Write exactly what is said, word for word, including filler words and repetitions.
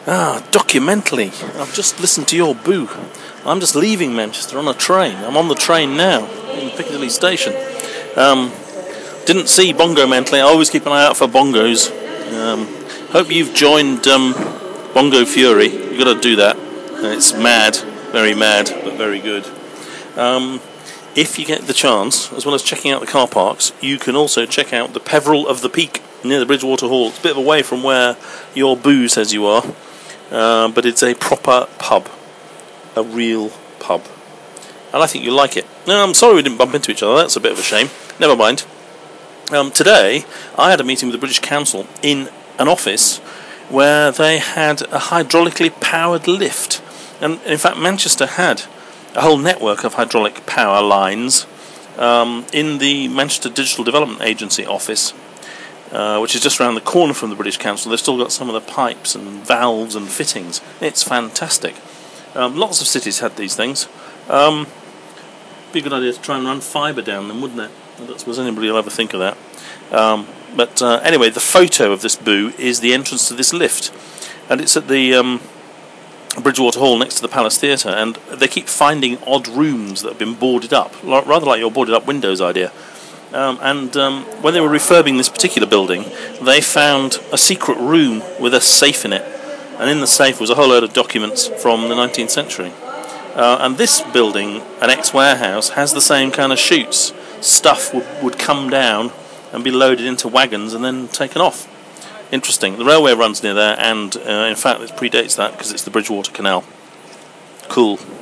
Ah, documentally. I've just listened to your boo. I'm just leaving Manchester on a train. I'm on the train now in Piccadilly Station. Um, didn't see Bongo Mentally. I always keep an eye out for bongos. Um, hope you've joined um, Bongo Fury. You've got to do that. It's mad, very mad, but very good. Um, if you get the chance, as well as checking out the car parks, you can also check out the Peveril of the Peak near the Bridgewater Hall. It's a bit of a way from where your boo says you are. Uh, but it's a proper pub, a real pub, and I think you'll like it. No, I'm sorry we didn't bump into each other. That's a bit of a shame. Never mind. Um, today, I had a meeting with the British Council in an office where they had a hydraulically powered lift, and in fact, Manchester had a whole network of hydraulic power lines um, in the Manchester Digital Development Agency office. Uh, which is just around the corner from the British Council. They've still got some of the pipes and valves and fittings. It's fantastic. Um, lots of cities had these things. Um, be a good idea to try and run fibre down them, wouldn't it? I don't suppose anybody will ever think of that. Um, but uh, anyway, the photo of this boo is the entrance to this lift. And it's at the um, Bridgewater Hall next to the Palace Theatre. And they keep finding odd rooms that have been boarded up, rather like your boarded up windows idea. Um, and um, when they were refurbing this particular building, they found a secret room with a safe in it, and in the safe was a whole load of documents from the nineteenth century. Uh, and this building, an ex-warehouse, has the same kind of chutes. Stuff would, would come down and be loaded into wagons and then taken off. Interesting. The railway runs near there, and uh, in fact it predates that because it's the Bridgewater Canal. Cool.